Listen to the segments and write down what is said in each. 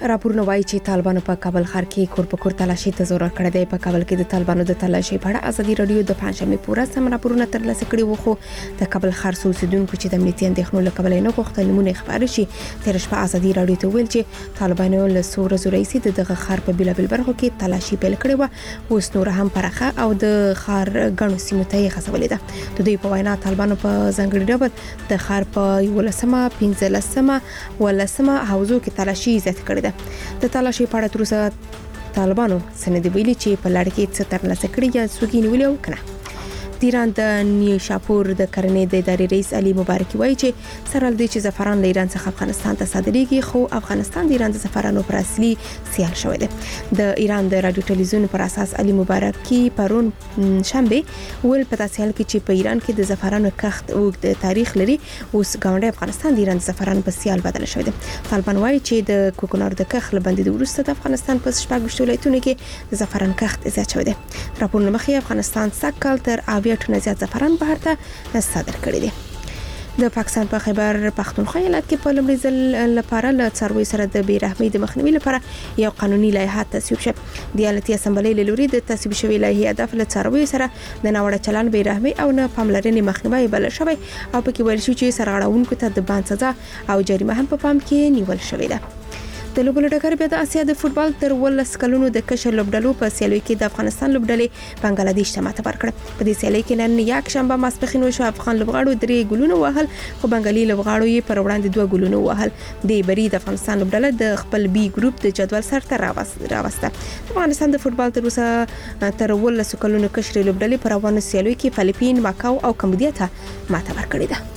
راپورونه وایي چې طالبانو په کابل ښار کې کور په کور تلاشي ته زور کړی دی. په کابل کې د طالبانو د تلاشي په اړه ازادي رادیو د پنځمې پورا سم راپورونه ترلاسه کړي وو، خو د کابل ښار اوسیدونکو چې د امنیتي اندېښنو له کبله نه غوښتل نمونه خبر شي، تر شپه ازادي رادیو ته ویل چې طالبانو له سور زورایسي دغه ښار په بیلابل برخو کې تلاشي پیل کړې و، اوس نور هم پرخه او د ښار غنو سیمو ته خسولې ده. د دوی په وینا طالبانو په ځانګړي ډول د ښار په 11مه 15مه ولسمه حوزو کې تلاشي زیات کړې ده. د تلاشي په اړه تر اوسه طالبانو سند ویلي چې په لړ کې څه ترلاسه کړي یا څوک یې نیولي او کنه. د ایران د نیشاپور د کرنې د ادارې رئیس علي مبارکي وایي چې سره لدی چې زعفران له ایران څخه افغانستان ته صادریږي، خو افغانستان د ایران د زعفرانو پر اصلي سیال شوی دی. د ایران د رادیو ټلویزیون پر اساس علي مبارکي پرون شنبه ول په تاسیل کې چې په ایران کې د زعفرانو کښت او د تاریخ لري، اوس ګاونډي افغانستان د ایران د زعفرانو په سیال بدل شوی دی. طالبان وایي چې د کوکنار د کښت لبندې د وروسته د افغانستان په شپږ ولایتونو کې د زعفران کښت زیات شوی دی. راپور مخې افغانستان سکل تر 80 زیات زعفران بهر ته صادر کړی دی. د پاکستان په خیبر پختونخوا ایالت کې په لومړي ځل لپاره له څاروي سره د بیرحمۍ د مخنیوي لپاره یو قانوني لایحه تصویب شوه. د ایالتي اسمبلی له لوري د تصویب شوی لایحه هدف له څاروي سره د ناوړه چلند، بیرحمۍ او نه پاملرنې مخنیوي بل شوی او پکې ویل شو چې سرغړاونکو ته د باند سزا او جریمه هم په پام کې نیول شوې ده. د لوبو ډګر بیا د اسیا د فوتبال تر 12 کلونو د کشر لوبډلو په سیالیو کې د افغانستان لوبډلې بنگلاديش ته ماته ورکړه. په دې سیالۍ کې نن یک شنبه ماسپخین وشو افغان لوبغاړو 3 ګولونه وهل، خو بنگالي لوبغاړو یې پر وړاندې 2 ګولونه وهل. د بری د افغانستان لوبډله د خپل بي ګروپ د جدول سر ته راوسته. افغانستان د فوتبال تر اوسه تر 12 کلونو کشر لوبډلې پر روانو سیالیو کې فلیپین، ماکاو او کمبودیا ته ماته ورکړه ده.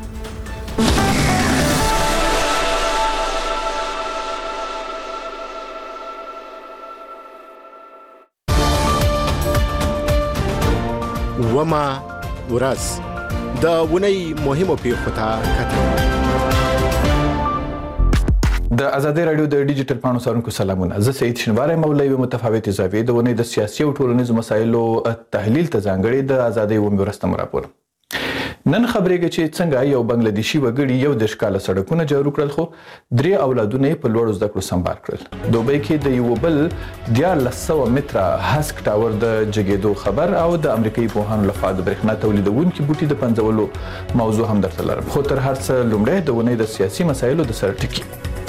وما ورځ د ونی مهمو پیښو ته کتل. د آزادي رادیو د ډیجیټل پاڼو څارونکو سلامونه. زه سید شنواری مولوی متفاوت زاویې د ونی د سیاسي او ټولنیزو مسایلو تحلیل ته ځانګړي د آزادي و مرستم راپور. نن خبرېږي چې څنګه یو بنگلاديشي وګړي یو د ښکاله سړکونه جوړ کړل، خو 3 اولادونه په لوړو زده کړو سمبال کړل. دوبۍ کې د یو بل 1400 متره هسک ټاور د جګېدو خبر او د امریکایي پوهانو لخوا د برېښنا تولیدونکو بوټي د پنځولو موضوع هم درته لرم. خو تر هر څه لومړی د ونې د سیاسي مسایلو د سر ټکی.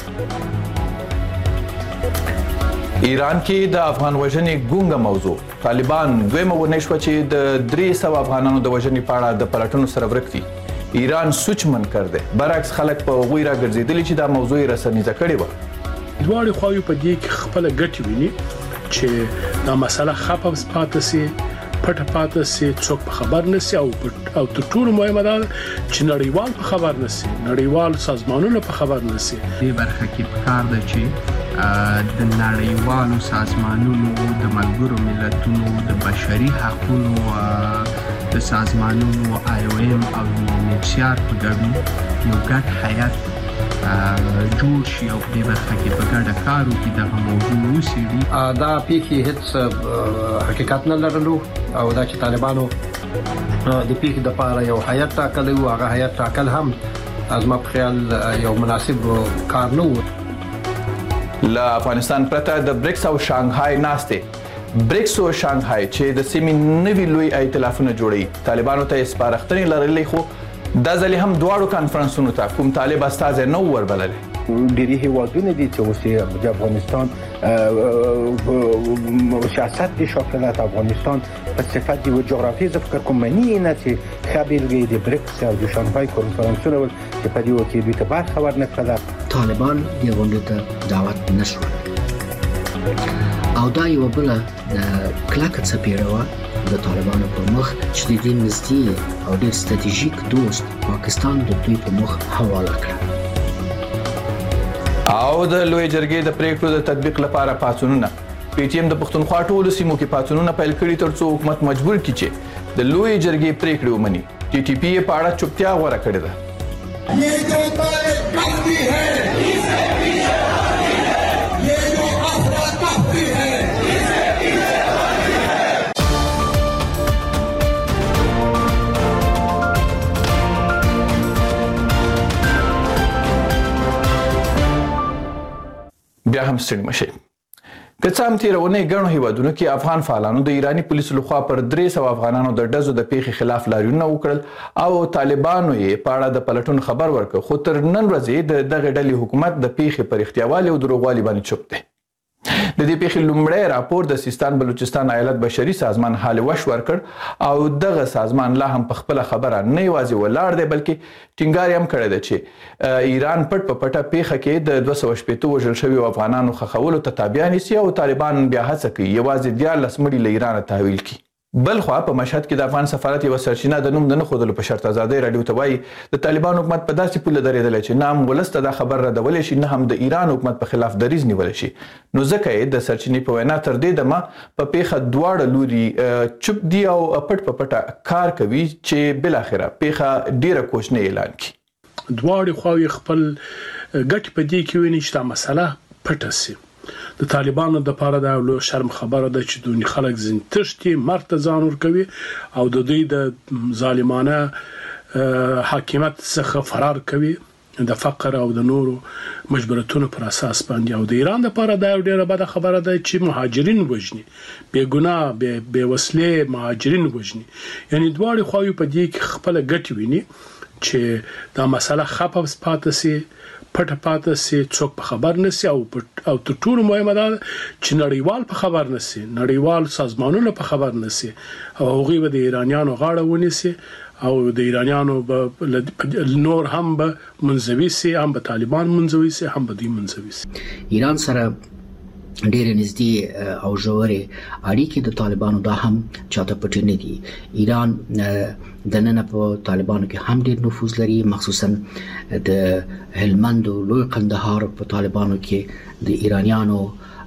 ایران کې د افغان وژنې ګونګه موضوع. طالبان دویمه ونې شوه چې د 300 افغانانو د وژنې په اړه د پلټنو سره ورک دي. ایران سوچ منکر دی، برعکس خلک په هغوی راګرځېدلي چې دا موضوع یې رسنیزه کړې وه. دواړې خواوې په دې کې خپله ګټې ویني چې دا مسله خپه پاتې سي، پټه پاتې سي، څوک په خبر نه سي او تر ټولو مهمه ده چې نړیوال په خبر نه سي، نړیوال سازمانونه په خبر نه سي. دې برخه کې پکار ده چې د نړیوالو سازمانونو، د ملګرو ملتونو، د بشري حقوقو د سازمانونو IOM او UNHCR په ګډون یو ګډ هیئت جوړ شي او په دې برخه کې په ګډه کار وکړي دغه موضوع وڅېړي. دا پیښې هیڅ حقیقت نه لرلو او دا چې طالبانو د پیښې دپاره یو هیئت ټاکلی و، هغه هیئت ټاکل هم زما په خیال یو مناسب کار نه و. له افغانستان پرته د بریکس او شانګهای ناستې بریکس او شانګهای چې د سیمې نوي لوی ائتلافونه جوړوي، طالبانو ته سپارښتنې لرلې، خو دا ځل هم دواړو کانفرنسونو ته کوم طالب استازی نه وربللی. ډېری هیوادونه دي چې اوس د افغانستان سیاست د شاکلت افغانستان په صفت یو جغرافیایي فکر کوم معنی نه چې خبرګي د بریکس او د شانګهای کنفرانسونه ول چې په دې وخت کې دوی ته بار خبر نه کړل. طالبان دې غونډې ته دعوت نشول او دا یو بل د کلک څپېړه د طالبانو په مخ چې د دې نږدې او ډېر ستراتیژیک دوست پاکستان د دوی په مخ حواله کړه. او د لوی جرګې د پریکړو د تطبیق لپاره پاڅونونه. پی ټی ایم د پښتونخوا ټولو سیمو کې پاڅونونه پیل کړي ترڅو حکومت مجبور کړي چې د لوی جرګې پریکړې ومني. ټي ټي پی په اړه چوپتیا غوره کړې ده. بیا هم ستړي مشئ. که څه هم تېره اونۍ ګڼو هیوادونو کې افغان فعالانو د ایراني پولیسو لخوا پر 300 افغانانو د ډزو د پیښې خلاف لاریونونه وکړل او طالبانو یې په اړه د پلټون خبر ورکړ، خو تر نن ورځې د دغه ډلې حکومت د پیښې پر احتیاوالي او دروغوالي باندې چوپ دی. د دې پیښې لومړی راپور د سیستان بلوچستان ایالت بشري سازمان حال وش ورکړ او دغه سازمان لا هم په خپله خبره نه یوازې ولاړ دی بلکې ټینګار یې هم کړی دی چې ایران پټ په پټه پیښه کې د 260 وژل شویو افغانانو ښخولو ته تابع نیسي او طالبان بیا هڅه کوي یوازې 14 مړي له ایرانه تحویل کړي. بل خوا په مشهد کې د افغان سفارت یوه سرچینه د نوم د نه ښودلو په شرط ازادۍ راډیو ته وایي د طالبان حکومت په داسې پوله درېدلی چې نه هم ولس ته دا خبر ردولی شي نه هم د ایران حکومت په خلاف دریځ نیولی شي. نو ځکه یې د سرچینې په وینا تر دې دمه په پیښه دواړه لوري چوپ دي او پټ په پټه کار کوي چې بالاخره پیښه ډیره کوچنۍ اعلان کړي. دواړې خواوې خپل ګټې په دې کې ویني چې دا مسله پټه سي. د طالبانو د پاره دا لو شرم خبره ده چې دوی خلک زین تشتي مرته ځان ور کوي او د دوی د ظالمانه حاکمیت څخه فرار کوي د فقر او د نورو مجبورتونو پر اساس باندې. او د ایران د پاره دا ډیره بده خبره ده چې مهاجرین وژني، بے ګناه بے وسلې مهاجرین وژني. یعنی دواړي خواوې په دې کې خپل ګټ ویني چې دا مسله خپه پاتې سي، پټه پاتې سي، څوک په خبر نسی او تر ټولو مهمه ده چې نړیوال په خبر نسی، نړیوال سازمانونه په خبر نسی او هغوی به د ایرانیانو غاړه ونیسي او د ایرانیانو نور هم به منزوي سي، هم به طالبان منزوي سي، هم به دوی منزوي سي. ایران سره ډېر نږدې او ژورې اړیکې د طالبانو دا هم چاته پټې نه دي. ایران د نن په طالبانو کې هم ډېر نفوذ لري، مخصوصا د هلمند او لوی قندهار په طالبانو کې د ایرانیانو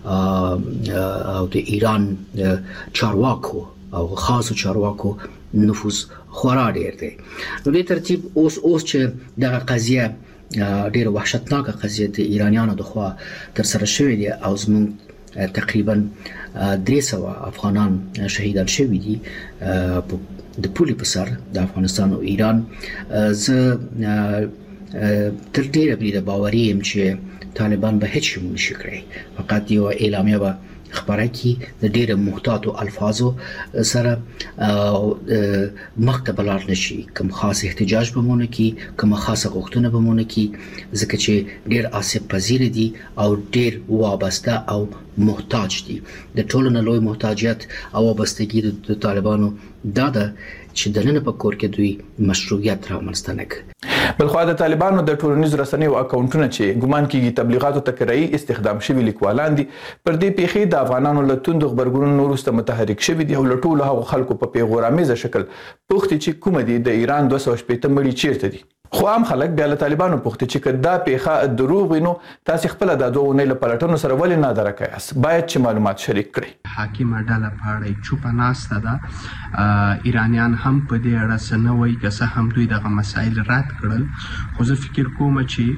او د ایران چارواکو او خاصو چارواکو نفوذ خورا ډېر دی. نو دې ترتیب اوس چې دغه قضیه ډېر وحشتناکه قضیه د ایرانیانو د خوا تر سره شوې دي او زموږ تقریبا 300 افغانان شهیدان شوي دي د پولې په سر د افغانستان او ایران. زه تر ډېره بریده باوري یم چې طالبان به هیڅ شی ونشي کړی، فقط یوه اعلامیه به خبره کی د ډیره محتاطو الفاظو سره مخ ته بلار نشي، کوم خاص احتجاج به مونږ کی، کوم خاصه غوښتنه به مونږ کی، ځکه چې ډیر آسیب پذیر دي او ډیر وابسته او محتاج دي. د ټولو نه لوی محتاجیت او وابستګي د طالبانو دا ده چې د نن په کور کې دوی مشروعیت رامنځته نه کړي. بلخوا د طالبانو د ټولنیزو رسنیو اکاونټونه چې ګمان کیږي تبلیغاتو ته کرایي استخدام شوي لیکوالان دي پر دې پیښې د افغانانو له توندو غبرګونونو وروسته متحرک شوي دي او له ټولو هغو خلکو په پیغورآمیزه شکل پوښتي چې کومه دي د ایران 260 مړي چیرته دي. خو عام خلک بیا له طالبانو پوښتي چې که دا پیښه دروغ وي نو تاسې خپله دا 2 اونۍ له پلټنو سره ولې نادرکه یاست؟ باید چې معلومات شریک کړئ. حاکمه ډله په اړه چوپه ناسته ده. ایرانیان هم په دې اړه څه نه وایي، که څه هم دوی دغه مسایل رد کړل. خو زه فکر کوم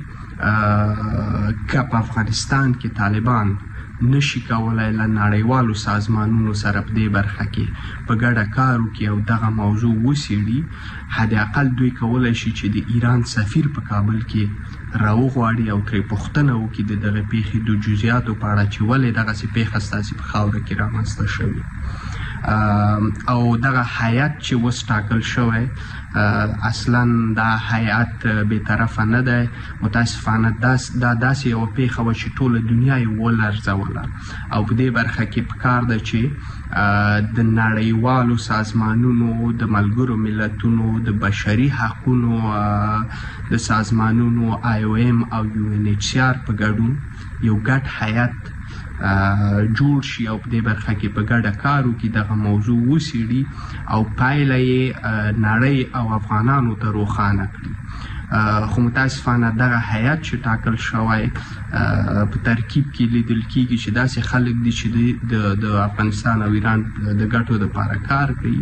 چې که په افغانستان کې طالبان نشي کولای له نړیوالو سازمانونو سره په دې برخه کې په ګډه کار وکړي او دغه موضوع وڅېړي، حد اقل دوی کولی شي چې د ایران سفیر په کابل کې راوغواړي او ترې پوښتنه وکړي د دغه پیښې د جزئیاتو په اړه چې ولې دغسې پیښه ستاسې په خاوره کې رامنځته شوې. او دغه هیئت چې اوس ټاکل شوی اصلا دا هیئت بې طرفه نه دی. متاسفانه دا داسې یوه پیښه وه چې ټوله دنیا یې ولرزوله او په دې برخه کې پکار ده چې د نړیوالو سازمانونو، د ملګرو ملتونو، د بشري حقونو د سازمانونو IOM او UNHCR په ګډون یو ګډ هیئت جوړ شي او په دې برخه کې په ګډه کار وکړي، دغه موضوع وڅېړي او پایله یې نړۍ او افغانانو ته روښانه کړي. خو متاسفانه دغه هیئت چې ټاکل شوی په ترکیب کې لیدل کېږي چې داسې خلک دي چې د افغانستان او ایران د ګټو دپاره کار کوي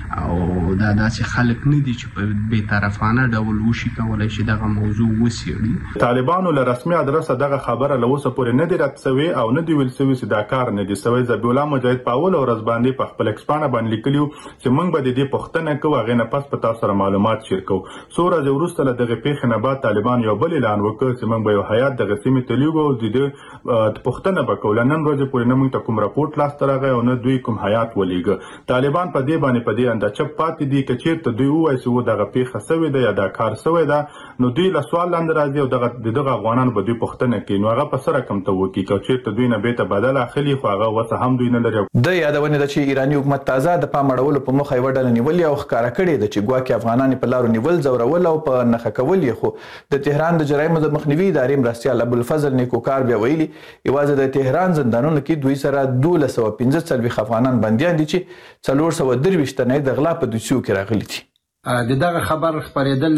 او دا داسې خلک نه دي چې په بې طرفانه ډول وشي کولای شي دغه موضوع وڅېړي. طالبانو له رسمي ادرسه دغه خبره له اوسه پورې نه دي رد شوې او نه دي ویل شوي چې دا کار نه دي شوی. ذبیح الله مجاهد په اوله ورځ باندې په خپل ایکسپانه باندې لیکلي چې موږ به د دې پوښتنه کوو، هغې نه پس په تاسو سره معلومات شیر کوو. څو ورځې وروسته له دغې پیښې نه بعد طالبان یو بل اعلان وکړ چې موږ به یو هیات دغه سیمې ته لیږو او د دې پوښتنه به کوو. له نن ورځې پورې نه موږ ته کوم راپورټ لاسته راغی او نه دوی کوم هیات ولیږه. طالبان په دې باندې په دې انداچه پاتې دي که چېرته دوی ووایي چې دغه پیښه شوې ده یا دا کار شوی ده، نو دوی له سوال لاندې راځي او دغه افغانانو به دوی پوښتنه کوي، نو هغه په څه رقم ته وکړي. که چېرته دوی نه بیرته بدل اخلي خو هغه وسه هم دوی نه لري. د یادونه ده چې ایراني حکومت تازه د پام اړولو په موخه یوه ډله نیولې او ښکاره کړې ده چې ګواکې افغانان په لارو نیول، ځورول او په نښه کول یې. خو د تهران د جرایمو د مخنیوي ادارې مرستیال ابوالفضل نیکوکار بیا ویلي یوازې د تهران زندانونو کې دوی سره 1245 افغانان بندیان دي چې 423 تنه د غلا په دوسیو کې راغلي دي. د دغه خبر خبرېدل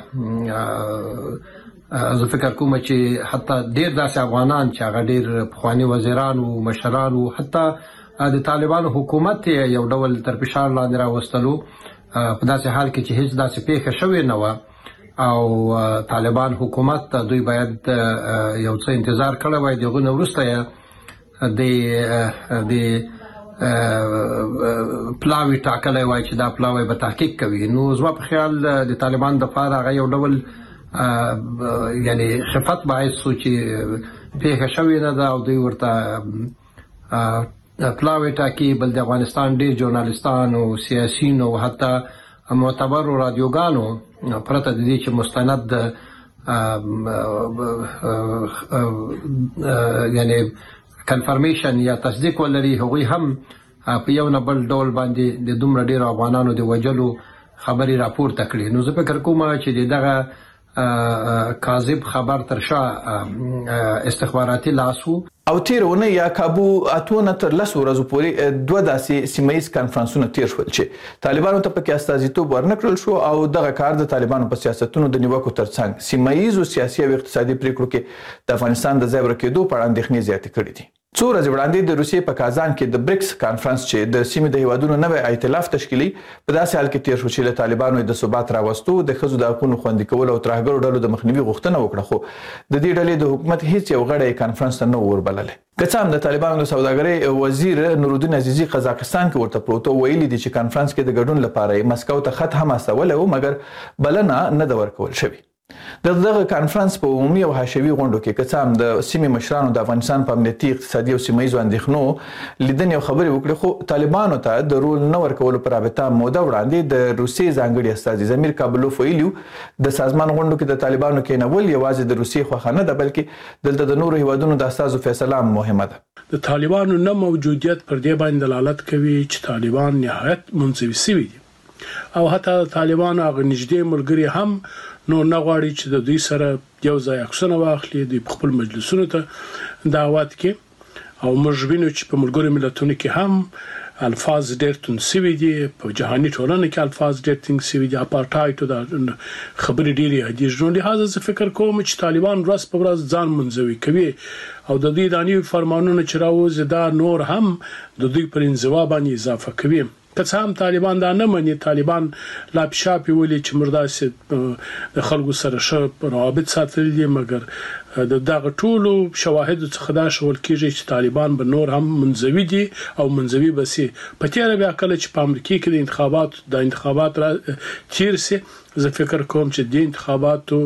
زه فکر کوم چې حتی ډېر داسې افغانان چې هغه ډېر پخواني وزیران او مشران او حتی د طالبانو حکومت یو ډول تر فشار لاندې راوستلو په داسې حال کې چې هیڅ داسې پیښه شوې نه وه او طالبان حکومت دوی باید یو څه انتظار کړی وای. دغه نه وروسته د پلاوی ټاکلی وای چې دا پلاوی به تحقیق کوي. نو زما په خیال د طالبان دپاره هغه یو ډول یعنی خفت باعث شو چې پیښه شوې نه ده او دوی ورته پلاوی ټاکي. بل د افغانستان ډېر ژورنالستان او سیاسیون او حتی معتبرو رادیوګانو پرته د دې چې مستند یعنی کنفرمیشن یا تصدیق ولري، هغوی هم په یو نه بل ډول باندې د دومره ډېرو افغانانو د وژلو خبرې راپورته کړي. نو زه فکر کوم چې دغه کاذب خبر تر شا استخباراتي لاس وو. او تیرونه یا کابو اتونه تر 10 ورځې پورې دوه داسې سیمایي کانفرنسونه تیر شول چې طالبانو ته پکې استازیتوب ورنکړل شو او دغه کار د طالبانو په سیاستونو د نیوکو ترڅنګ سیمایي او سیاسي او اقتصادي پریکړو کې د افغانستان د ځای ورکېدو په اړه اندېښنې زیاتې کړې دي. څو ورځې وړاندې د روسیې په کازان کې د بریکس کانفرنس چې د سیمې د هیوادونو نوی ائتلاف تشکیلي په داسې حال کې تیر شو چې له طالبانو د ثبات راوستو، د ښځو د حقونو خوندي کول او ترهګرو ډلو د مخنیوي غوښتنه وکړه. خو د دې ډلې د حکومت هیڅ یو غړی کانفرنس ته نه وربللی. که څه هم د طالبانو د سوداګرۍ وزیر نورالدین عزیزي قزاقستان کې ورته پروت ویلي دي چې کانفرنس کې د ګډون لپاره مسکو ته خط هم استولی و مګر بلنه نه ده ورکول شوې. دغه کانفرنس په عمومي او حاشوي غونډو کې که څه هم د سیمې مشرانو د افغانستان په امنیتي، اقتصادي او سیمهییزو اندېښنو لیدنې او خبرې وکړې، خو طالبانو ته د رول نه ورکولو په رابطه موده وړاندې د روسیې ځانګړي استازي زمیر کابلوف ویلي د سازمان غونډو کې د طالبانو کېنول یوازې د روسیې خوښه نه ده بلکې دلته د نورو هیوادونو د استازو فیصله هم مهمه ده. د طالبانو نه موجودیت پر دې باندې دلالت کوي چې طالبان نهایت منزوي شوي دي او حتی طالبانو هغه نږدې ملګري هم نو نه غواړي چې د دوی سره یو ځای عکسونه واخلي، دوی په خپل مجلسونو ته دعوت کې او موږ وینو چې په ملګرو ملتونو کې هم الفاظ ډېر توند شوي دي، په جهاني ټولنه کې الفاظ ډېر تنګ شوي دي، اپارټایډ د خبرې ډېرې یادېږي. نو لهذا زه فکر کوم چې طالبان ورځ په ورځ ځان منزوي کوي او د دوی د نوي فرمانونو چې راوځي دا نور هم د دوی پر انزوا باندې اضافه کوي. که څه هم طالبان دا نه مني، طالبان لا پشاپي ولي چې مرداسې د خلکو سره ښه روابط ساتلي دي، مګر د دغه ټولو شواهدو څخه دا شول کېږي چې طالبان به نور هم منزوي دي او منزوي به سي. په تېره بیا کله چې په امریکا کې د انتخابات را تیر سي، زه فکر کوم چې د انتخاباتو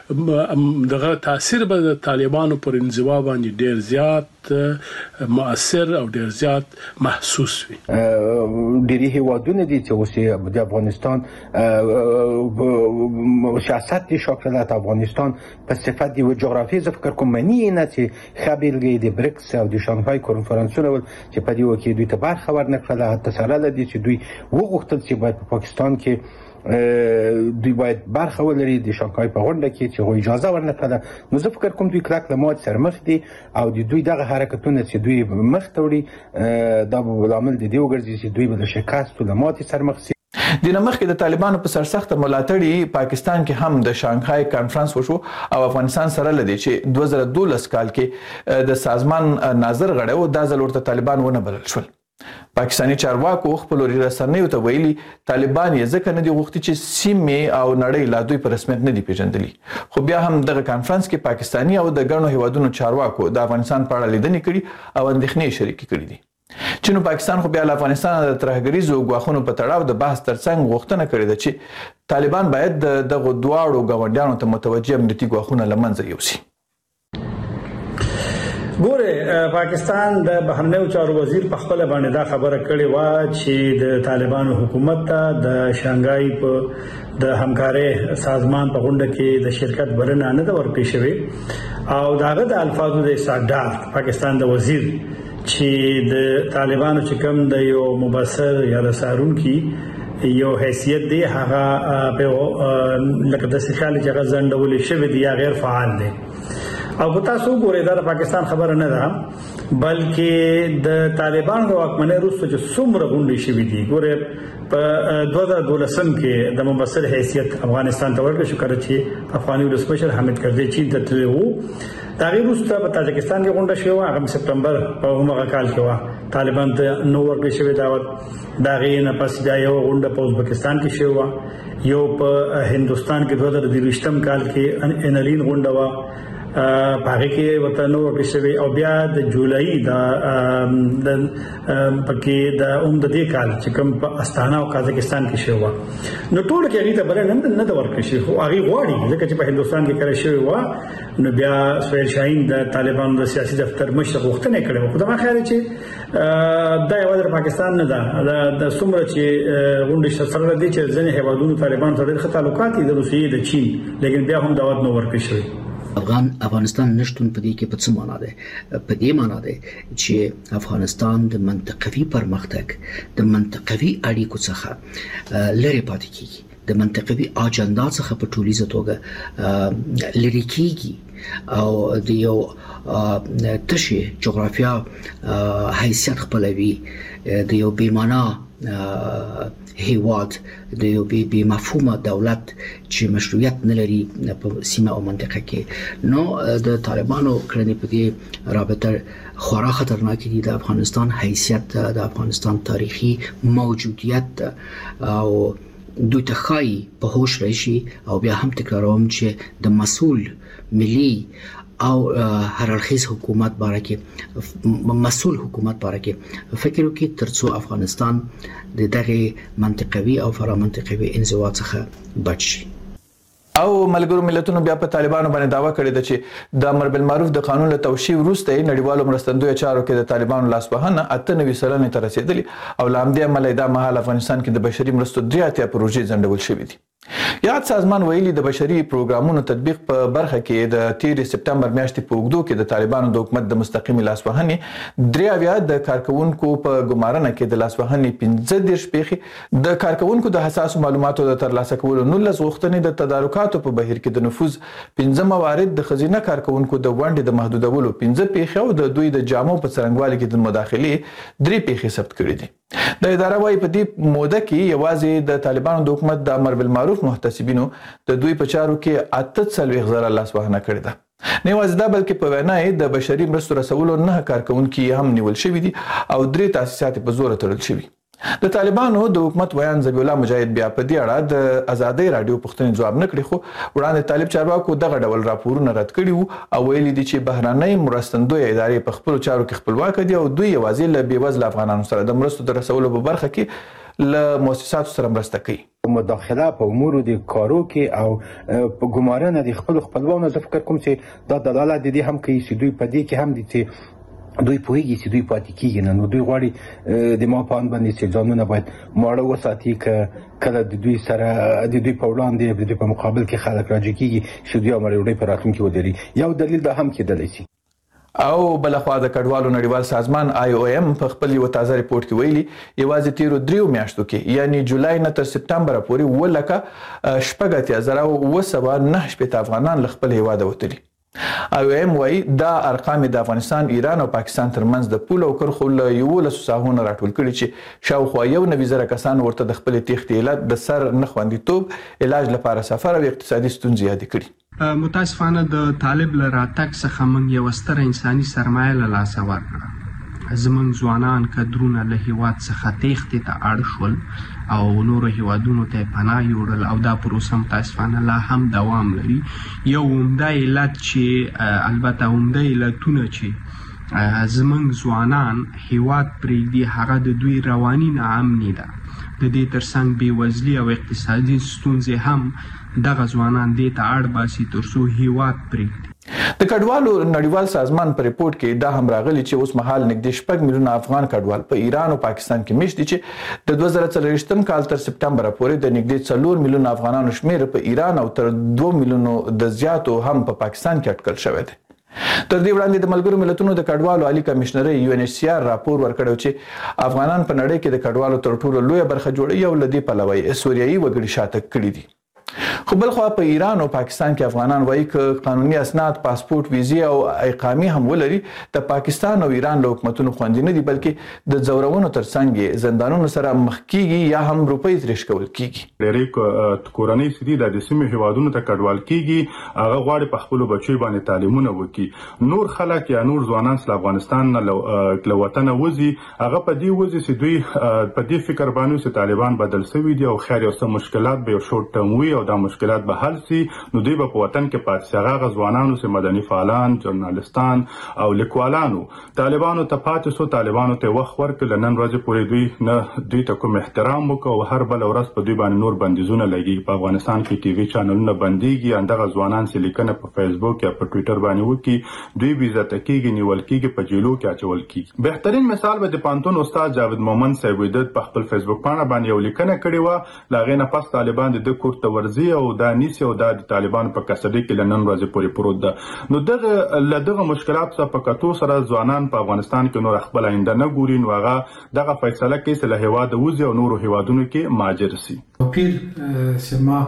دغه تاثیر به د طالبانو پر انزوا باندې ډېر زیات مؤثر او ډېر زیات محسوس وي. ډېری هیوادونه دي چې اوس د افغانستان سیاست شاکلت افغانستان په صفت یو جغرافیایی ز فکر کوم معنی نه چې خبرګي د بریکس او د شانګهای کنفرانسونه ول چې په دې وخت کې دوی ته برخه ورنکړه. حتی سره لدی چې دوی وغوښتل چې باید په پاکستان کې دوی باید برخه ولري د شانګهای په غونډه کې چې هغوی اجازه ورنکړه. نو زه فکر کوم دوی کلک له ماتې سره مخ دي او د دوی دغه حرکتونه چې دوی مخ ته وړي دا به لامل د دې وګرځي چې دوی به د شکست او له ماتې سره مخ شي. د مخکې د طالبانو په سرسخته ملاتړي پاکستان کې هم د شانګهای کانفرنس وشو او افغانستان سره لدی چې 2012 کال کې د سازمان ناظر غړی او د ځل ورته طالبان ونه بلل شول. پاکستاني چارواکو خپل رسنیو ته ویلي طالبان یې ځکه نه دي غوښتي چې سیمې او نړۍ لا دوی په رسمیت نه دي پیژندلي خو بیا هم دغه کانفرنس کې پاکستاني او د ګڼو هیوادونو چارواکو د افغانستان په اړه لیدنې کړي او اندېښنې شریکې کړي دي چین او پاکستان خو بیا له افغانستان د ترهګریزو ګواښونو په تړاو د بحث ترڅنګ غوښتنه کړې ده چې طالبان باید دغه دواړو ګاونډیانو ته متوجه امنیتي ګواښونه له منځه یوسي ګوره پاکستان د بهرنیو چارو وزیر په خپل باندې دا خبره کړې و چې د طالبانو حکومت ته د شانګهای په د همکارۍ سازمان په غونډه کې د شرکت بلنه نه ورکړې شوې او داغه د الفاظو د صادر پاکستان د وزیر چې د طالبانو چې کوم د یو مبصر یا د سارونکي یو حیثیت دی هغه په لکه د خیال چې هغه ځندول شوی دی یا غیر فعال دی او په تاسو ګورئ دا پاکستان خبره نه ده بلکې د طالبانو د واکمنۍ وروسته چې څومره غونډې شوې دي ګورئ په 2012 کې د مبصر حیثیت افغانستان ته ورکړل شو کړه چې افغاني ولسمشر حامد کرزي چین ته تللی وو دا وروسته په تاجکستان کې غونډه شوه هغه سپتمبر په همغه کال کې و طالبان ته نو ورکړل شوی دعوت دا غینه پس دا یو غونډه په ازبکستان کې شوه یو په هندستان کې 2023 کال کې انلین غونډه و پاره کې وته نو ورکړل او بیا د جولای دا پکې د دې کال چې کوم په استانا او قزاقستان کې شوه نو ټول کې هغه ته بل نه د ورکړل شي خو هغه غواړي ځکه چې په هندستان کې کړی شوی و نو بیا سهیل شاهین د طالبانو د سیاسي دفتر مشر غوښتنه کړې خو دا خیال چې دا یو د پاکستان نه ده د څومره چې غونډه سره دي چې ځنې هیوادونو طالبان سره ډېر تعلقات دي د روسیې د چین لیکن بیا هم دعوت نو ورکړل شوی افغانستان نشټون په دې کې په څه معنا ده په دې معنا ده چې افغانستان د منطقوي پرمختګ د منطقوي اړیکو څخه لري پاتې کیږي د منطقوي اجنډا څخه په ټولیزه توګه لري کیږي او د یو تشي جغرافیا حیثیت خپلوي د یو بیمانا هیواد د یو بی مفهومه دولت چې مشروعیت نه لري په سیمه او منطقه کې نو د طالبانو کړنې په دې رابطه خورا خطرناک دي د افغانستان حیثیت د افغانستان تاریخي موجودیت او دوی ته خای په هوش راشي او بیا هم تکراروم چې د مسؤل ملي او هر اړخیز حکومت باره کې مسؤل حکومت باره کې فکر وکړي ترڅو افغانستان د دغه منطقوي او فرامنطقوي انزوا څخه بچ شي او ملګرو ملتونو بیا په طالبانو باندې داوا کړې ده چې د امر بالمعروف د قانون له توشیح وروسته نړیوالو مرستندوی چارو کې د طالبانو لاسوهنه 98 سلنې ته رسیدلی او لامدې عمل دا مهال افغانستان کې د بشري مرستو 3 پروژې ځنډول شوې دي یاد سازمان ویلي د بشري پروګرامونو تطبیق په برخه کې د 13 سپتمبر میاشتې په اوږدو کې د طالبانو د حکومت د مستقیمي لاسوهنې 3 د کارکونکو په ګمارنه کې د لاسوهنې 15 پیښې د کارکونکو د حساس معلوماتو د ترلاسه کولو 19 غوښتنې د تدارکاتو په بهیر کې د نفوذ 15 موارد د خزینه کارکونکو د ونډې د محدودولو 15 پیښې او د دوی د جامو په څرنګوالي کې د مداخلې 3 پیښې ثبت کړې دي د اداره وايي په دې موده کې یوازې د طالبانو د حکومت د امر بالمعروف محتسبینو د دوی په چارو کې 48,000 لاسوهنه کړې ده نه یوازې دا بلکې په وینا د بشري مرستو رسولو 9 کارکونکو هم نیول شوي دي او 3 تاسیسات په زور تړل شوي د طالبانو د حکومت ویان ذبیح الله مجاهد بیا په دې اړه د ازادۍ رادیو پوښتنې جواب نه کړی خو وړاندې طالب چارواکو دغه ډول راپورونه رد کړي وو او ویلي دي چې بهرنۍ مرستندوی ادارې په خپل چارو کې خپلواک دي او دوی یوازې له بیوزله افغانانو سره د مرستو د رسولو په برخه کې له مؤسساتو سره مرسته کوي مداخله په امور د کارو کې او په ګمارنه د خپلوانو زه فکر کوم چې دا دلالت دي هم کوي چې دوی په دې کې هم دي چې دوی پوهیږي چې دوی پاتې کیږي نو دوی غواړي د ما په ان باندې چې ځانونه باید ماړه وساتي کله د دوی سره د دوی په وړاندې د دوی په مقابل کې خلک راځي کیږي چې دوی امرې په راتلونکي ودري یو دلیل دا هم کېدلی شي او بلخوا د کډوالو نړیوال سازمان IOM په خپل یو تازه ریپورت کې ویلي یوازې تیرو 3 میاشتو کې یعنی جولای نه تر سپتمبر پورې ولکه 8,908 افغانان له خپل هیواد وتلي IOM وايي دا ارقام د افغانستان، ایران او پاکستان ترمنځ د پول او کرخو له 11 ساحونو راټول کړي چې شاوخوا 1,000 کسان ورته د خپل تېښتې علت د سر نه خوندیتوب، علاج لپاره سفر او اقتصادي ستونزې یادې کړي. متاسفانه د طالب له راتګ څخه موږ یو ستره انساني سرمایه له لاسه ورکړه زمونږ ځوانان کدرونه له هیواد څخه تېښتې ته اړ شول او نورو هیوادونو ته یې پناه یوړل او دا پروسه متاسفانه لا هم دوام لري. یو عمده علت چې البته عمده علتونه چې زمونږ ځوانان هیواد پرېږدي هغه د دوی رواني ناامني ده. د دې ترڅنګ بېوزلي او اقتصادي ستونزې هم دغه ځوانان دې ته اړ باسي تر څو هیواد پرېږدي. د کډوالو نړیوال سازمان په ریپورت کې دا هم راغلی چې اوس مهال نږدې 6 میلیونه افغان کډوال په ایران او پاکستان کې مېشت دي چې د 2024 کال تر سپټمبر پورې د نږدې 4 میلیونه افغانانو شمېر په ایران او تر 2 میلیونو د زیاتو هم په پاکستان کې اټکل شوی دی. تر دې وړاندې د ملګرو ملتونو د کډوالو عالی کمشنري UNHCR راپور ورکړی چې افغانان په نړۍ کې د کډوالو تر ټولو لویه برخه جوړوي او له دې پلوه سوریایي وګړي شاته کړي دي. خو بل خو په ایران او پاکستان کې افغانان وایي چې قانوني اسناد، پاسپورت، ویزې او اقامې هم ولري د پاکستان او ایران له حکومتونو خوندي نه دي، بلکې د ځورونو ترڅنګ زندانونو سره مخ کیږي یا هم روپۍ ترش کول کیږي. ډېرې کورنۍ سړي د سیمې هیوادونو ته کډوال کیږي، هغه غواړي په خپل بچو باندې تعلیمونه وکړي. نور خلک یا نور ځوانان له افغانستان له وطن وځي، هغه په دې وځي چې دوی په دې فکر باندې چې طالبان بدل شوي دي او خیر یو څه مشکلات به یو شورت ټرم وي او دا مشکلات به حل سي، نو دوی به په وطن کې پاتې شي. هغه ځوانانو چې مدني فعالان، ژورنالستان او لیکوالانو طالبانو ته پاتې شو، طالبانو ته وخت ورکړل، نن ورځ پورې دوی ته کوم احترام وکړ او هر بل ورځ په دوی باندې نور بندیزونه لګي. په افغانستان کې ټي وي چینلونه بنديږي، اندغه ځوانان چې لیکنه په فیسبوک یا په ټوئیټر باندې وکړي دوی بې عزته کیږي، نیول کیږي، په جیلو کې اچول کیږي. بهترین مثال به د پانتون استاد جاوید مومن صاحب د په خپل فیسبوک باندې یو لیکنه کړې و، لاغې نه پس طالبان د کور ته ورځي او دا نیسي او دا د طالبان په کسټډي کې لنن ورځې پورې پروت ده. نو دغه مشکلات څخه په کتو سره ځوانان په افغانستان کې نور خپل آینده نه ګوري، نو هغه دغه فیصله کوي چې له هیواد وځي او نورو هیوادونو کې مهاجر شي. پیر سیما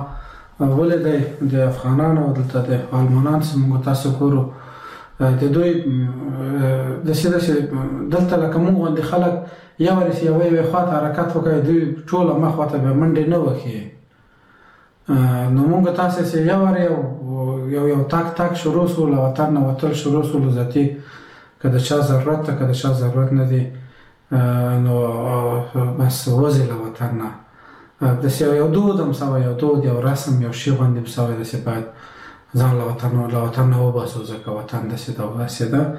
ولې د افغانانو دلته د آلمانان څخه تاسو کورو د دوی د سیده دلته لکه موږ غوندې خلک یو ورسې یوې خواته حرکت وکړي، دوی ټوله مخواته به منډې نه وکړي. نو موږ تاسو چې یو تاک شروع شو، له وطن نه وتل شروع شو، ذاتي که د چا ضرورت ته، که د چا ضرورت نه دی نو بس وځي له وطن نه. داسې یو دود هم سوی، یو دود، یو رسم، یو شي غوندې هم سوی، داسې باید ځان له وطن نه وباسو ځکه وطن داسې ده او داسې ده.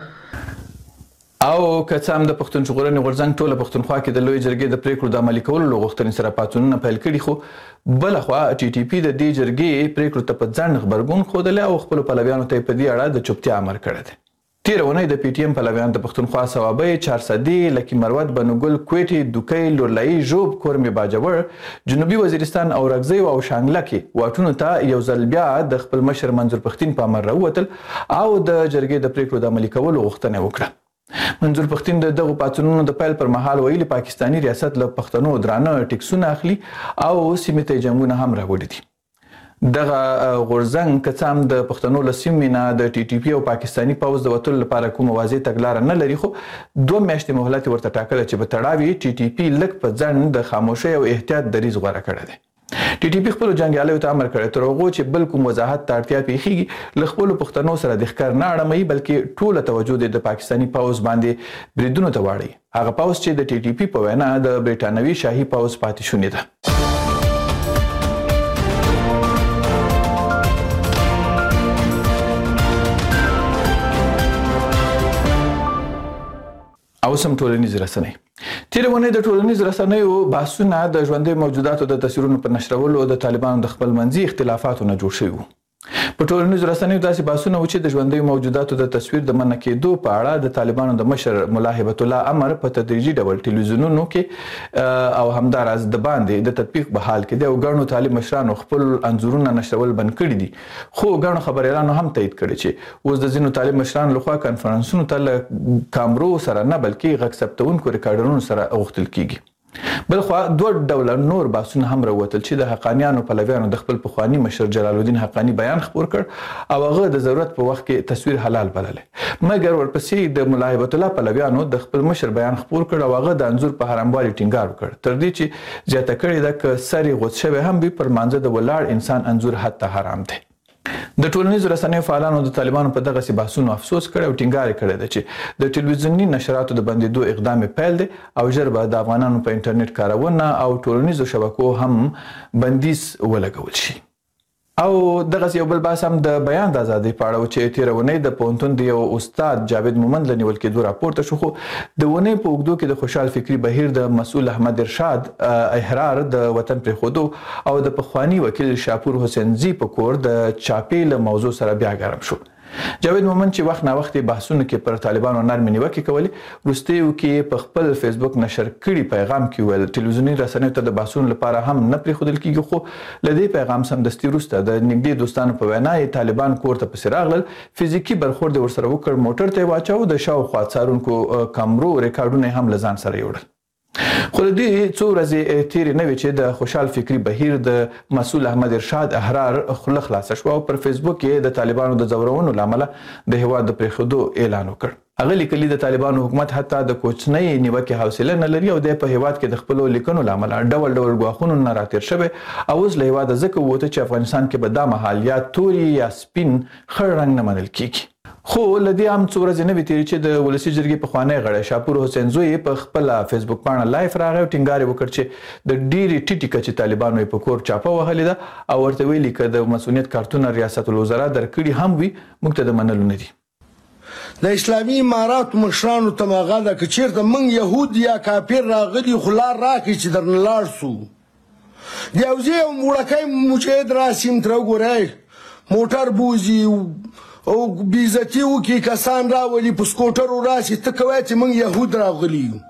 او که څه هم د پښتون ژغورنې غورځنګ ټوله پښتونخوا کې د لویې جرګې د پریکړو د عملي کولو له غوښتنې سره پاڅونونه پیل کړي، خو بله خوا TTP د دې جرګې پریکړو ته په ځنډ غبرګون ښودلی او خپلو پلویانو ته یې په دې اړه د چوپتیا امر کړی دی. تېره اونۍ د PTM پلویان د پښتونخوا صوابۍ، چارسدي، لکي مروت، بنوګل، کوټې، دوکۍ، لورلایي، ژوب، کورمې باجوړ، جنوبي وزیرستان او رګزیو او شانګله کې واټونو ته یو ځل بیا د خپل مشر منظور پښتین په امر راووتل او د جرګې د پریکړو د عملي کولو غوښتنه وکړه. منظور پښتین د دغو پاڅونونو د پیل پر مهال ویلي پاکستاني ریاست له پښتنو درانه ټیکسونه اخلي او سیمې ته جنګونه هم راوړي دي. دغه غورځنګ که څه هم د پښتنو له سیمې نه د TTP او پاکستاني پوځ د وتلو لپاره کومه واضح تګلاره نه لري، خو 2 میاشتې مهلت ورته ټاکلی چې په تړاو TTP لږ په ځنډ د خاموشۍ او احتیاط دریځ غوره کړی دی. TTP خپلو جنګیالیو ته امر کړی تر هغو چې بل کوم وضاحت ته اړتیا پیښیږي له خپلو پښتنو سره د ښکار نه اړموي، بلکې ټوله توجه د پاکستاني پوځ باندې بریدونو ته واړوي، هغه پوځ چې د TTP په وینا د برټانوي شاهي پوځ پاتې شونې ده. او سم ټولنیز رسنۍ. تېره اونۍ د ټولنیز رسنیو بحثونه د ژوندیو موجوداتو د تصویرونو په نشرولو د طالبانو د خپل منځي اختلافاتو نه جوړ شوي وو. په ټولنیزو رسنیو داسې بحثونه و چې د ژوندیو موجوداتو د تصویر د منع کېدو په اړه د طالبانو د مشر ملا هبت الله امر په تدریجي ډول ټلویزیونونو کې او همداراز د باندې د تطبیق په حال کې دی او ګڼو طالب مشرانو خپل انځورونه نشرول بند کړي دي، خو ګڼو خبریالانو هم تایید کړي چې اوس د ځینو طالب مشرانو لخوا کنفرانسونو ته له کامرو سره نه بلکې غږ ثبتونکو ریکارډرونو سره غوښتل کیږي. بلخوا 2 ډوله نور بحثونه هم راووتل چې د حقانیانو پلویانو د خپل پخواني مشر جلال الدین حقانی بیان خپور کړ او هغه د ضرورت په وخت کې تصویر حلال بللی، مګر ورپسې د ملا هبت الله پلویانو د خپل مشر بیان خپور کړ او هغه د انځور په حراموالي ټینګار وکړ، تر دې چې زیاته کړې ده که سر یې غوڅ شوی هم وي پر مانځه د ولاړ انسان انځور حتی حرام دی. د ټولنیزو رسنیو فعالانو د طالبانو په دغه بحثونو افسوس کړی او ټینګار کړی دی چې د ټلویزیوني نشراتو د بندیدو اقدام پیل دی او ژر به د افغانانو په انټرنیټ کارونه او ټولنیزو شبکو هم بندیز ولګول شي. او دغه یو بل بحث هم د بیان د ازادۍ په اړه چې تیرونې د پونتون د یو استاد جاوید مومند لنیول کېدو راپورته شو، خو د ونې په اوږدو کې د خوشحال فکري بهیر د مسؤل احمد ارشاد احرار د وطن پرېښودو او د پخوانی وکیل شاپور حسین زی په کور د چاپې له موضوع سره بیا ګرم شو. جاوید مومند چې وخت نا وخت بحثونه کې پر طالبانو نرمې نیوکې کولې، وروستیو کې په خپل فیسبوک نشر کړي پیغام کې ویل ټلویزیوني رسنیو ته د بحثونو لپاره هم نه پرېښودل کېږي، خو له دې پیغام سمدستي وروسته د نږدې دوستانو په وینا یې طالبان کور ته پسې راغلل، فزیکي برخورد یې ورسره وکړ، موټر ته یې واچاوه، د شاوخوا څارونکو کامرو ریکارډونه یې هم له ځان سره یوړل. خو د دې څو ورځې تیرې نه وې چې د خوشحال فکري بهیر د مسؤل احمد ارشاد احرار خوله خلاصه شوه او پر فیسبوک کې د طالبانو د ځورونو له امله د هېواد د پرېښودو اعلان وکړ. هغه لیکلي د طالبانو حکومت حتی د کوچنۍ نیوکې حوصله نه لري او دی په هېواد کې د خپلو لیکنو له امله ډول ډول ګواښونو نه راتېر شوی او اوس له هېواده ځکه ووته چې افغانستان کې به دا مهال یا توري یا سپین خړ رنګ نه منل کېږي. خو له دې هم څو ورځې نه وې تېرې چې د ولسي جرګې پخوانی غړی شاپور حسین زوی په خپله فیسبوک پاڼه لایف راغی او ټینګار یې وکړ چې د ډېرې ټیټې کچې طالبانو یې په کور چاپه وهلې ده او ورته ویلي که د مسؤلیت کارتونه ریاست الوزرا درکړي هم وي موږ ته د منلو نه دي. د اسلامي اماراتو مشرانو ته مغه ده که چېرته موږ یهود یا کافر راغلي خو لار راکړي چې درنه لاړ سو. د یو ځای یو موړکی مجاهد راسي م تره وګورئ موټر بوځي او بېعزتي وکړي کسان راولي په سکوټرو راسي ته کوی چې موږ یهود راغلي یو.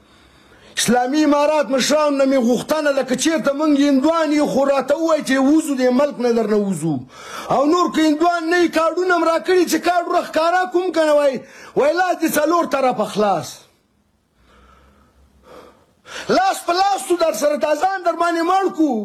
اسلامي امارات مشرانو نه مې غوښتنه ده که چېرته موږ هندوان یو خو راته ووایي چې وځو دې ملک نه درنه وځو او نور که هندوان نه یي کارډونه م راکړي چې کارډ ورښکاره کوم که نه وایي لاس دې څلور طرفه خلاص لاس په لاس سو در سره تازان در باندې مړ کړو.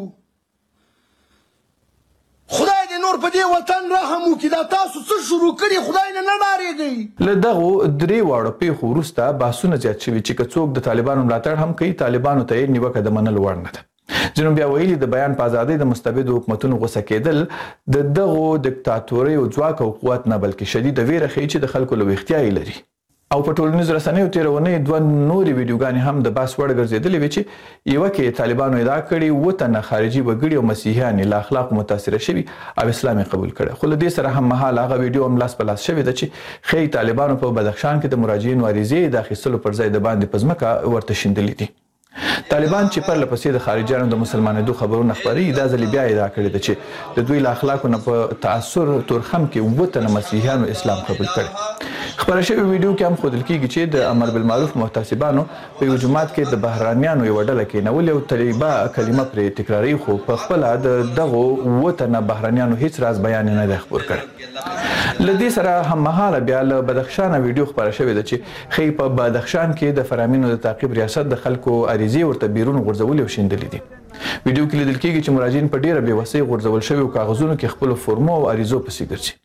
خدای دې نور په دې وطن رحم وکړي دا تاسو څه شروع کړي خدای نه نه ډارېږئ. له دغو درې واړو پیښو وروسته بحثونه زیات شوي چې که څوک د طالبانو ملاتړ هم کوي طالبانو ته یې نیوکه د منلو وړ نه ده. ځینو بیا ویلي د بیان په ازادۍ د مستبدو حکومتونو غوسه کېدل د دغو دیکتاتوریو ځواک او قوت نه بلکې شدیده ویره ښیي چې د خلکو له ویښتیا یې لري. او په ټولنیزو رسنیو تېرونې دوه نورې ویډیوګانې هم د بحث وړ ګرځېدلې وې چې یوه کې طالبانو ادعا کړې 7 تنه خارجي وګړي او مسیحیان له اخلاقو متاثره شوي او اسلام یې قبول کړی. خو له دې سره هم مهال هغه ویډیو هم لاس په لاس شوې ده چې ښایي طالبانو په بدخشان کې د مراجعینو عریضې د اخیستلو پر ځای د باندې په ځمکه ورته شیندلې دي. طالبان چې پرله پسې د خارجیانو د مسلمانېدو خبرونه خپروي دا ځلې بیا ادعا کړې ده چې د دوی له اخلاقو نه په تاثر تورخم کې 7 تنه مسیحیانو اسلام قبول کړی. خبره شوې ویډیو کې هم ښودل کېږي چې د امر بالمعروف محتسبانو په یو جومات کې د بهرانیانو یوه ډله کېنولې او طیبه کلمه پرې تکراروي خو په خپله د دغو 7 تنه بهرانیانو هیڅ راز بیان نه دی خپور کړی. له دې سره هممهاله بیا له بدخشانه ویډیو خپره شوې ده چې ښایي په بدخشان کې د فرامینو د تعقیب ریاست د خلکو عریضې ورته بیرون غورځولې او شیندلې دي. ویډیو کې لیدل کېږي چې مراجعین په ډېره بېوسۍ غورځول شویو کاغذونو کې خپلو فورمو او عریضو پسې ګرځي.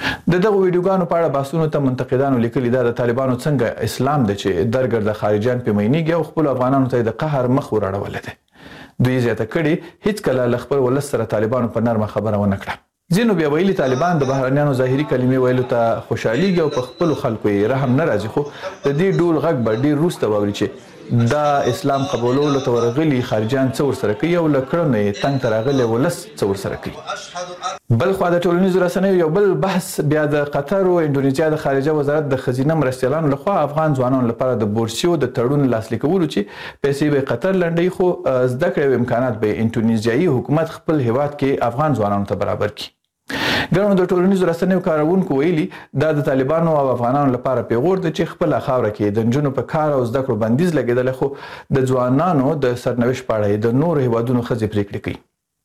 د دغو ویډیوګانو په اړه بحثونو ته منتقدانو لیکلي دا د طالبانو څنګه اسلام دی چې درګرده خارجیان پې مینېږي او خپلو افغانانو ته یې د قهر مخ وراړولی دی. دوی زیاته کړې هیڅکله له خپل ولس سره طالبانو په نرمه خبره ونه کړه. ځینو بیا ویلي طالبان د بهرنیانو ظاهري کلمې ویلو ته خوشحالېږي او په خپلو خلکو یې رحم نه راځي خو د دې ډول غږ به ډېر وروسته واوري چې دا اسلام قبولولو ته ورغلي خارجیان څه ورسره کوي او له کړنو یې تنګ ته راغلی ولس څه ورسره کوي. بل خوا د ټولنیزو رسنیو یو بل بحث بیا د قطر او اندونیزیا د خارجه وزارت د ښځینه مرستیالانو لخوا افغان ځوانانو لپاره د بورسیو د تړون لاسلیک کولو چې پیسې به قطر لنډوي خو زده کړې او امکانات به اندونیزیایي حکومت خپل هیواد کې افغان ځوانانو ته برابر کړي. ګڼو د ټولنیزو رسنیو کاروونکو ویلي دا د طالبانو او افغانانو لپاره پیغور دی چې خپله خاوره کې د نجونو په کار او زده کړو بندیز لګېدلی خو د ځوانانو د سرنوشت په اړه د نورو هیوادونو ښځې پرېکړې کوي.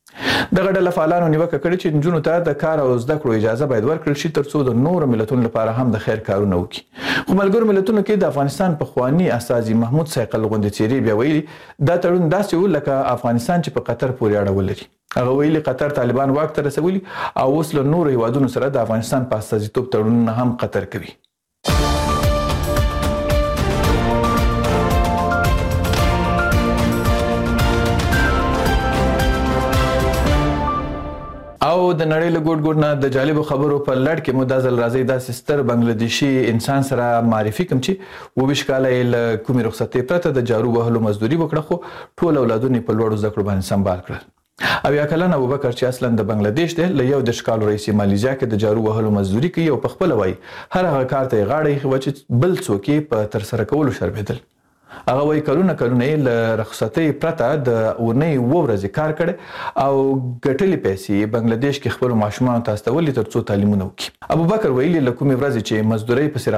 دغه ډله فعالانو نیوکه کړې چې نجونو ته د کار او زده کړو اجازه باید ورکړل شي ترڅو د نورو ملتونو لپاره هم د خیر کارونه وکړي. خو ملګرو ملتونو کې د افغانستان پخواني استازي محمود صیقل غوندې څیرې بیا ویلي دا تړون داسې و لکه افغانستان چې په قطر پورې اړه ولري. هغه ویلي قطر طالبان واک ته رسولي او اوس له نورو هیوادونو سره د افغانستان په استازیتوب تړونونه هم قطر کوي. او د نړۍ له ګوټ ګوټ نه د جالبو خبرو په لړ کې مو دا ځل راځي داسې ستر بنګلادیشي انسان سره معرفي کوم چې 22 کاله یې له کومې رخصتۍ پرته د جارو وهلو مزدوري وکړه خو ټول اولادونه یې په لوړو زده کړو باندې سمبال کړل. او یا کلن ابوبکر چې اصلا د بنگلاديش دی له 11 کالو رئیس مالیزیا کې د جارو وهلو مزدوري کوي او په خپل وای هر هغه کار ته غاړه یې چې بل څوک یې په تر سره کولو شرمېدل. هغه وای کلونه یې له رخصتۍ پرته د اونۍ 2 ورځې کار کړي او ګټلې پیسې بنگلاديش کې خپل ماشومان ته استولې ترڅو تعلیمونه وکړي. ابوبکر ویلي له کومې ورځې چې مزدوري په